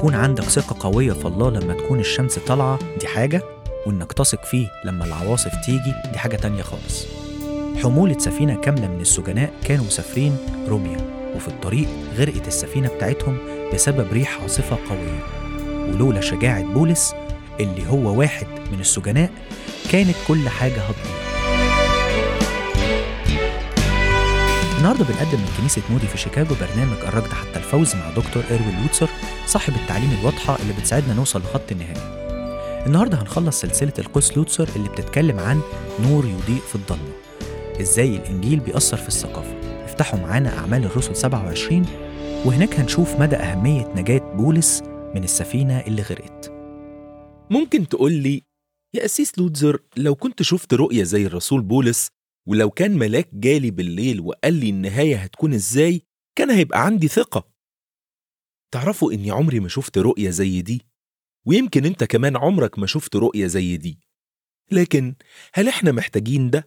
يكون عندك ثقة قوية في الله لما تكون الشمس طالعة دي حاجة، وإنك تثق فيه لما العواصف تيجي دي حاجة تانية خالص. حمولة سفينة كاملة من السجناء كانوا مسافرين روميا، وفي الطريق غرقت السفينة بتاعتهم بسبب ريح عاصفة قوية، ولولا شجاعة بولس اللي هو واحد من السجناء كانت كل حاجة هتضيع. النهارده بنقدم من كنيسة مودي في شيكاغو برنامج الركض حتى الفوز مع دكتور إروين لوتسر، صاحب التعليم الواضحة اللي بتساعدنا نوصل لخط النهاية. النهارده هنخلص سلسلة القس لوتسر اللي بتتكلم عن نور يضيء في الضلمة، ازاي الإنجيل بيأثر في الثقافة. افتحوا معانا أعمال الرسل 27 وهناك هنشوف مدى أهمية نجاة بولس من السفينة اللي غرقت. ممكن تقول لي يا أسيس لوتسر، لو كنت شفت رؤية زي الرسول بولس، ولو كان ملاك جالي بالليل وقال لي النهاية هتكون إزاي، كان هيبقى عندي ثقة. تعرفوا إني عمري ما شفت رؤية زي دي، ويمكن أنت كمان عمرك ما شفت رؤية زي دي. لكن هل إحنا محتاجين ده؟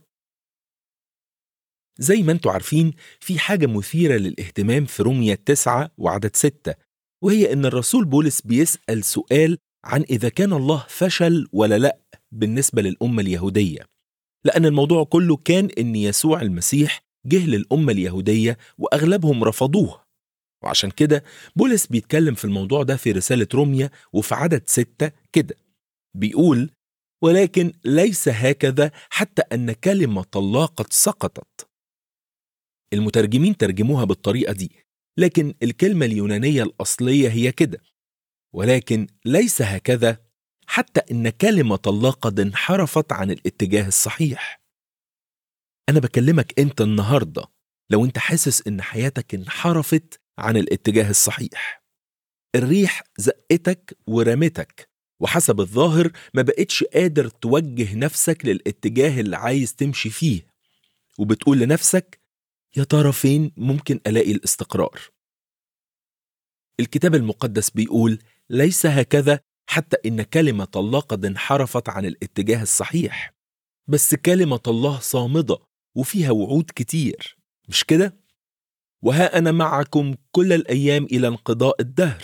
زي ما أنتوا عارفين، في حاجة مثيرة للاهتمام في رومية 9 وعدد 6، وهي إن الرسول بولس بيسأل سؤال عن إذا كان الله فشل ولا لأ بالنسبة للأمة اليهودية، لأن الموضوع كله كان إن يسوع المسيح جه للأمة اليهودية وأغلبهم رفضوه. وعشان كده بولس بيتكلم في الموضوع ده في رسالة رومية، وفي عدد 6 كده بيقول: ولكن ليس هكذا حتى أن كلمة الله قد سقطت. المترجمين ترجموها بالطريقة دي، لكن الكلمة اليونانية الأصلية هي كده: ولكن ليس هكذا حتى إن كلمة الله قد انحرفت عن الاتجاه الصحيح. أنا بكلمك أنت النهاردة لو أنت حاسس إن حياتك انحرفت عن الاتجاه الصحيح. الريح زقتك ورمتك، وحسب الظاهر ما بقتش قادر توجه نفسك للاتجاه اللي عايز تمشي فيه، وبتقول لنفسك: يا ترى فين ممكن ألاقي الاستقرار؟ الكتاب المقدس بيقول: ليس هكذا حتى إن كلمة الله قد انحرفت عن الاتجاه الصحيح. بس كلمة الله صامدة وفيها وعود كتير، مش كده؟ وها أنا معكم كل الأيام إلى انقضاء الدهر.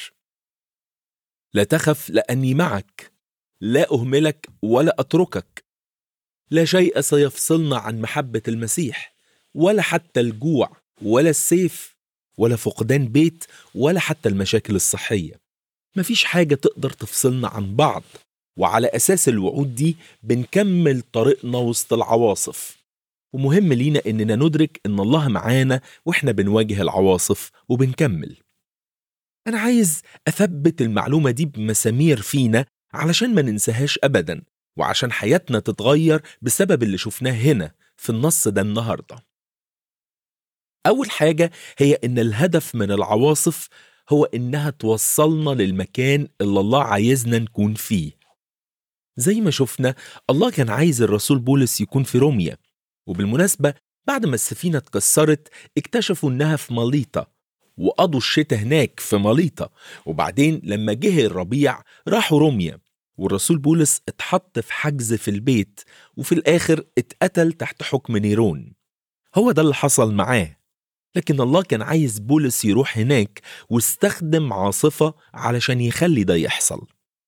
لا تخف لأني معك، لا أهملك ولا أتركك. لا شيء سيفصلنا عن محبة المسيح، ولا حتى الجوع ولا السيف ولا فقدان بيت ولا حتى المشاكل الصحية. مفيش حاجة تقدر تفصلنا عن بعض، وعلى أساس الوعود دي بنكمل طريقنا وسط العواصف. ومهم لينا إننا ندرك إن الله معانا وإحنا بنواجه العواصف وبنكمل. أنا عايز أثبت المعلومة دي بمسامير فينا علشان ما ننساهاش أبدا، وعشان حياتنا تتغير بسبب اللي شفناه هنا في النص ده النهاردة. أول حاجة هي إن الهدف من العواصف هو إنها توصلنا للمكان اللي الله عايزنا نكون فيه. زي ما شفنا، الله كان عايز الرسول بولس يكون في روميا، وبالمناسبة بعد ما السفينة اتكسرت اكتشفوا إنها في ماليطا، وقضوا الشتاء هناك في ماليطا، وبعدين لما جه الربيع راحوا روميا، والرسول بولس اتحط في حجز في البيت، وفي الآخر اتقتل تحت حكم نيرون. هو ده اللي حصل معاه. لكن الله كان عايز بولس يروح هناك واستخدم عاصفة علشان يخلي ده يحصل.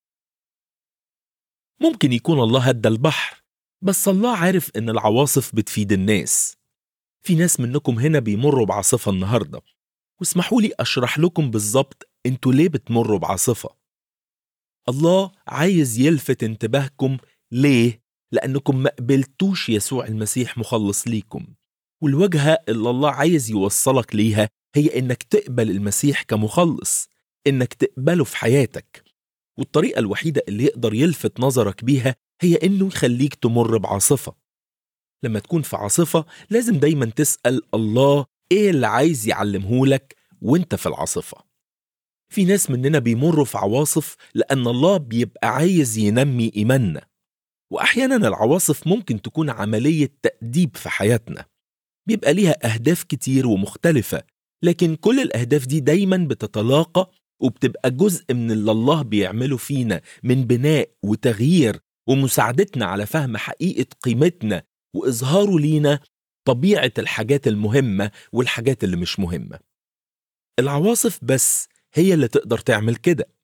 ممكن يكون الله هدى البحر، بس الله عارف إن العواصف بتفيد الناس. في ناس منكم هنا بيمروا بعاصفة النهاردة، واسمحوا لي أشرح لكم بالظبط انتوا ليه بتمروا بعاصفة. الله عايز يلفت انتباهكم. ليه؟ لأنكم ما قبلتوش يسوع المسيح مخلص ليكم، والوجهة اللي الله عايز يوصلك ليها هي إنك تقبل المسيح كمخلص، إنك تقبله في حياتك. والطريقة الوحيدة اللي يقدر يلفت نظرك بيها هي إنه يخليك تمر بعاصفة. لما تكون في عاصفة لازم دايما تسأل الله إيه اللي عايز يعلمهولك وإنت في العاصفة. في ناس مننا بيمروا في عواصف لأن الله بيبقى عايز ينمي إيماننا، وأحيانا العواصف ممكن تكون عملية تأديب في حياتنا، بيبقى ليها أهداف كتير ومختلفة، لكن كل الأهداف دي دايما بتتلاقى وبتبقى جزء من اللي الله بيعمله فينا من بناء وتغيير ومساعدتنا على فهم حقيقة قيمتنا وإظهاره لينا طبيعة الحاجات المهمة والحاجات اللي مش مهمة. العواصف بس هي اللي تقدر تعمل كده.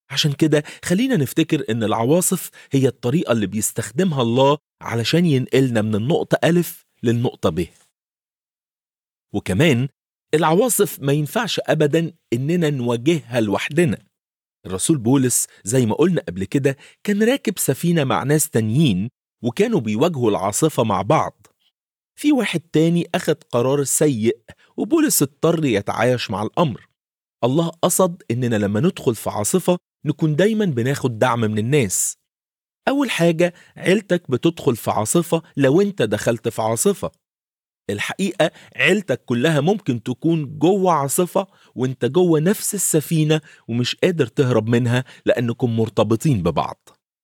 عشان كده خلينا نفتكر إن العواصف هي الطريقة اللي بيستخدمها الله علشان ينقلنا من النقطة ألف للنقطة ب. وكمان العواصف ما ينفعش أبدا إننا نواجهها لوحدنا. الرسول بولس زي ما قلنا قبل كده كان راكب سفينة مع ناس تانيين وكانوا بيواجهوا العاصفة مع بعض. في واحد تاني أخذ قرار سيء وبولس اضطر يتعايش مع الأمر. الله قصد إننا لما ندخل في عاصفة نكون دايما بناخد دعم من الناس. أول حاجة، عيلتك بتدخل في عاصفة لو أنت دخلت في عاصفة. الحقيقة عيلتك كلها ممكن تكون جوه عاصفة وانت جوه نفس السفينة ومش قادر تهرب منها لأنكم مرتبطين ببعض.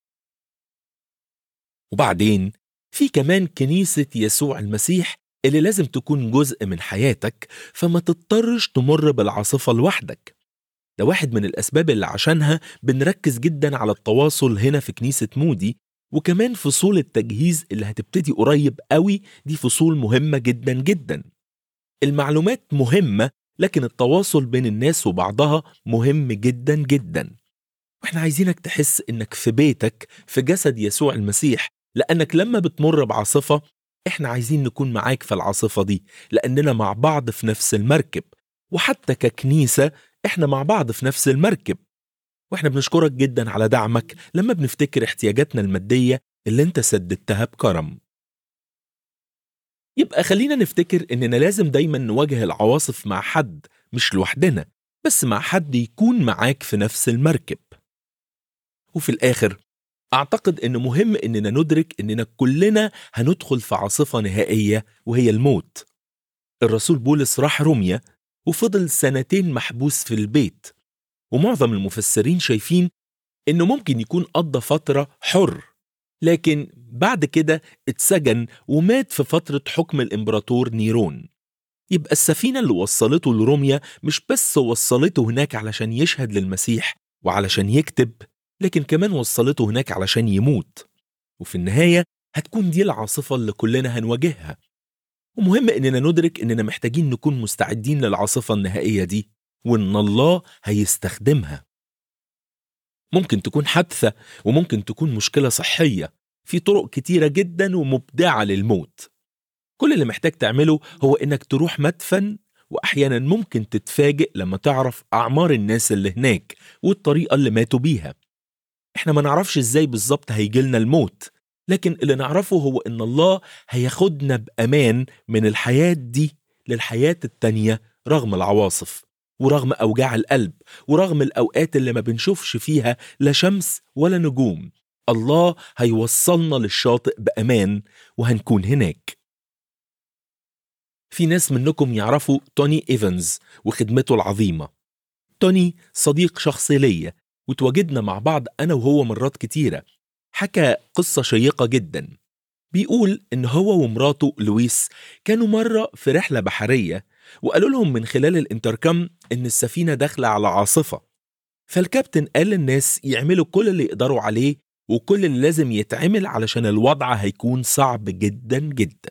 وبعدين في كمان كنيسة يسوع المسيح اللي لازم تكون جزء من حياتك، فما تضطرش تمر بالعاصفة لوحدك. ده واحد من الأسباب اللي عشانها بنركز جدا على التواصل هنا في كنيسة مودي، وكمان فصول التجهيز اللي هتبتدي قريب قوي دي فصول مهمة جدا جدا. المعلومات مهمة، لكن التواصل بين الناس وبعضها مهم جدا جدا. واحنا عايزينك تحس انك في بيتك في جسد يسوع المسيح، لأنك لما بتمر بعاصفة احنا عايزين نكون معاك في العاصفة دي، لأننا مع بعض في نفس المركب. وحتى ككنيسة احنا مع بعض في نفس المركب. واحنا بنشكرك جدا على دعمك لما بنفتكر احتياجاتنا المادية اللي انت سددتها بكرم. يبقى خلينا نفتكر اننا لازم دايما نواجه العواصف مع حد، مش لوحدنا، بس مع حد يكون معاك في نفس المركب. وفي الآخر أعتقد إنه مهم إننا ندرك إننا كلنا هندخل في عاصفة نهائية وهي الموت. الرسول بولس راح روميا وفضل 2 محبوس في البيت، ومعظم المفسرين شايفين إنه ممكن يكون قضى فترة حر، لكن بعد كده اتسجن ومات في فترة حكم الإمبراطور نيرون. يبقى السفينة اللي وصلته لروميا مش بس وصلته هناك علشان يشهد للمسيح وعلشان يكتب، لكن كمان وصلته هناك علشان يموت. وفي النهاية هتكون دي العاصفة اللي كلنا هنواجهها. ومهم إننا ندرك إننا محتاجين نكون مستعدين للعاصفة النهائية دي، وإن الله هيستخدمها. ممكن تكون حادثة، وممكن تكون مشكلة صحية، في طرق كتيرة جدا ومبدعة للموت. كل اللي محتاج تعمله هو إنك تروح مدفن، وأحيانا ممكن تتفاجئ لما تعرف أعمار الناس اللي هناك والطريقة اللي ماتوا بيها. احنا ما نعرفش ازاي بالظبط هيجيلنا الموت، لكن اللي نعرفه هو ان الله هياخدنا بأمان من الحياة دي للحياة التانية، رغم العواصف ورغم أوجاع القلب ورغم الأوقات اللي ما بنشوفش فيها لا شمس ولا نجوم. الله هيوصلنا للشاطئ بأمان وهنكون هناك. في ناس منكم يعرفوا توني إيفنز وخدمته العظيمة. توني صديق شخصي ليا، وتواجدنا مع بعض أنا وهو مرات كتيرة. حكى قصة شيقة جدا. بيقول إن هو ومراته لويس كانوا مرة في رحلة بحرية، وقالوا لهم من خلال الانتركم إن السفينة داخلة على عاصفة. فالكابتن قال للناس يعملوا كل اللي يقدروا عليه وكل اللي لازم يتعمل علشان الوضع هيكون صعب جدا جدا.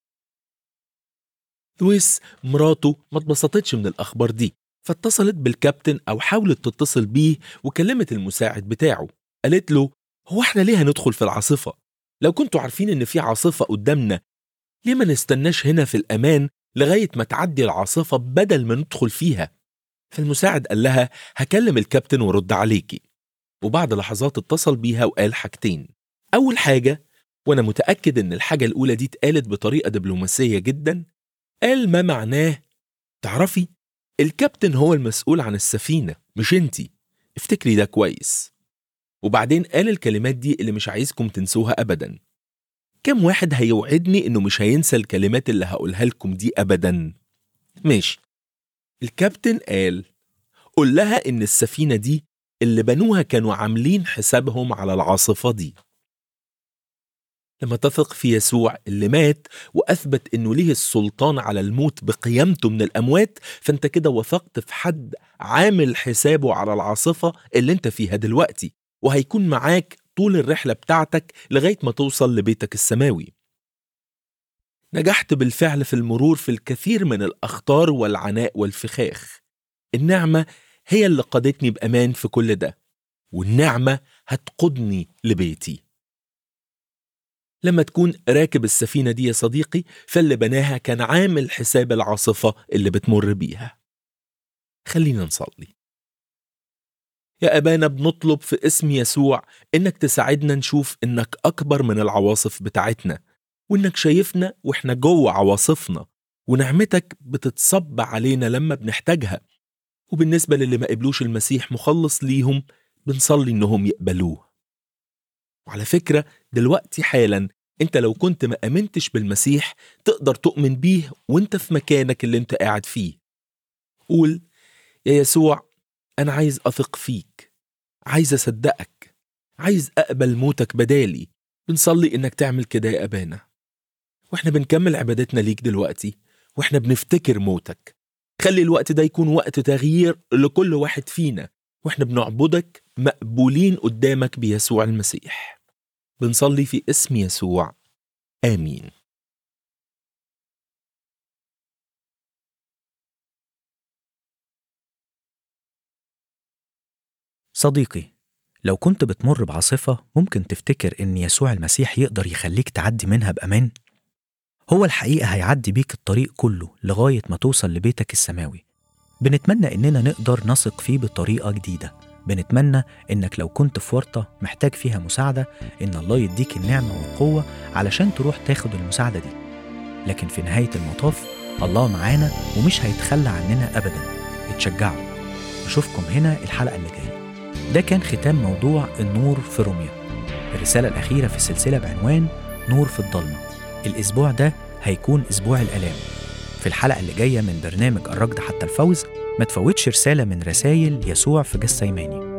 لويس مراته ما اتبسطتش من الأخبار دي، فاتصلت بالكابتن أو حاولت تتصل بيه وكلمت المساعد بتاعه. قالت له هو احنا ليه هندخل في العاصفة؟ لو كنتوا عارفين ان في عاصفة قدامنا ليه ما نستناش هنا في الأمان لغاية ما تعدي العاصفة بدل ما ندخل فيها؟ فالمساعد قال لها هكلم الكابتن ورد عليكي. وبعد لحظات اتصل بيها وقال حاجتين. أول حاجة، وأنا متأكد ان الحاجة الأولى دي اتقالت بطريقة دبلوماسية جدا، قال ما معناه تعرفي الكابتن هو المسؤول عن السفينة مش انتي، افتكري ده كويس. وبعدين قال الكلمات دي اللي مش عايزكم تنسوها أبدا. كم واحد هيوعدني إنه مش هينسى الكلمات اللي هقولها لكم دي أبدا؟ ماشي. الكابتن قال قول لها إن السفينة دي اللي بنوها كانوا عاملين حسابهم على العاصفة دي. لما تثق في يسوع اللي مات وأثبت إنه ليه السلطان على الموت بقيامته من الأموات، فأنت كده وثقت في حد عامل حسابه على العاصفة اللي انت فيها دلوقتي، وهيكون معاك طول الرحلة بتاعتك لغاية ما توصل لبيتك السماوي. نجحت بالفعل في المرور في الكثير من الأخطار والعناء والفخاخ. النعمة هي اللي قادتني بأمان في كل ده. والنعمة هتقودني لبيتي. لما تكون راكب السفينة دي يا صديقي، فاللي بناها كان عامل حساب العاصفة اللي بتمر بيها. خلينا نصلي. يا أبانا، بنطلب في اسم يسوع إنك تساعدنا نشوف إنك أكبر من العواصف بتاعتنا، وإنك شايفنا وإحنا جوه عواصفنا، ونعمتك بتتصب علينا لما بنحتاجها. وبالنسبة للي ما قبلوش المسيح مخلص ليهم، بنصلي إنهم يقبلوه. وعلى فكرة دلوقتي حالا انت لو كنت ما امنتش بالمسيح تقدر تؤمن بيه وانت في مكانك اللي انت قاعد فيه. قول: يا يسوع، انا عايز اثق فيك، عايز اصدقك، عايز اقبل موتك بدالي. بنصلي انك تعمل كده يا ابانا. واحنا بنكمل عبادتنا ليك دلوقتي واحنا بنفتكر موتك، خلي الوقت ده يكون وقت تغيير لكل واحد فينا، واحنا بنعبدك مقبولين قدامك بيسوع المسيح. بنصلي في اسم يسوع، آمين. صديقي، لو كنت بتمر بعاصفة ممكن تفتكر إن يسوع المسيح يقدر يخليك تعدي منها بأمان. هو الحقيقة هيعدي بيك الطريق كله لغاية ما توصل لبيتك السماوي. بنتمنى إننا نقدر نثق فيه بطريقة جديدة. بنتمنى إنك لو كنت في ورطة محتاج فيها مساعدة، إن الله يديك النعمة والقوة علشان تروح تاخد المساعدة دي. لكن في نهاية المطاف الله معانا ومش هيتخلى عننا أبدا. اتشجعوا. نشوفكم هنا الحلقة اللي جاية. ده كان ختام موضوع النور في روميا، الرسالة الأخيرة في السلسلة بعنوان نور في الضلمة. الأسبوع ده هيكون أسبوع الآلام. في الحلقة اللي جاية من برنامج الركض حتى الفوز ما تفوتش رسالة من رسائل يسوع في جثيماني.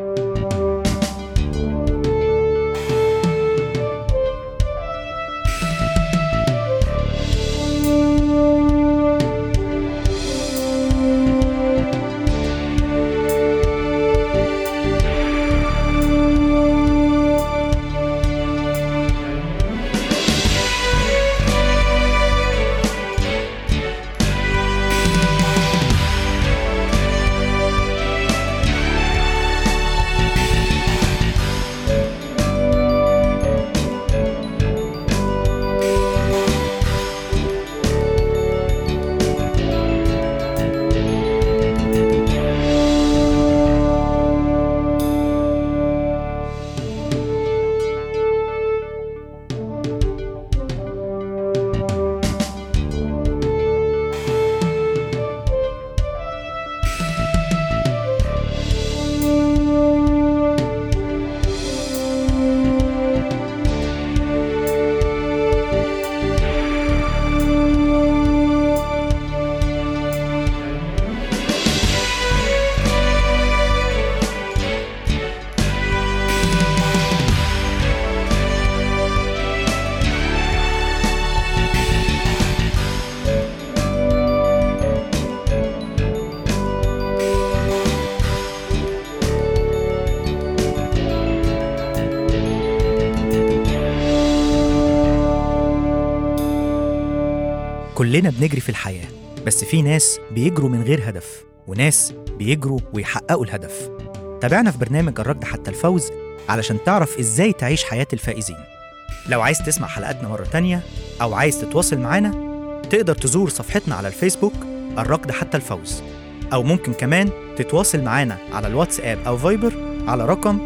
كلنا بنجري في الحياة، بس في ناس بيجروا من غير هدف وناس بيجروا ويحققوا الهدف. تابعنا في برنامج الركض حتى الفوز علشان تعرف إزاي تعيش حياة الفائزين. لو عايز تسمع حلقاتنا مرة تانية أو عايز تتواصل معنا، تقدر تزور صفحتنا على الفيسبوك الركض حتى الفوز، أو ممكن كمان تتواصل معنا على الواتساب أو فايبر على رقم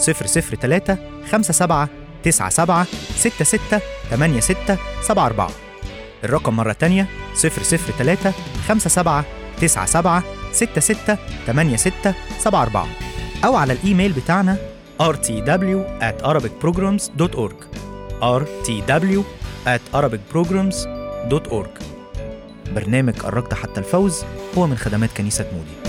003 57 97 66 86 74. الرقم مرة تانية 003 57 97 66 86 74، أو على الإيميل بتاعنا rtw@arabicprograms.org rtw@arabicprograms.org. برنامج الركض حتى الفوز هو من خدمات كنيسة مودي.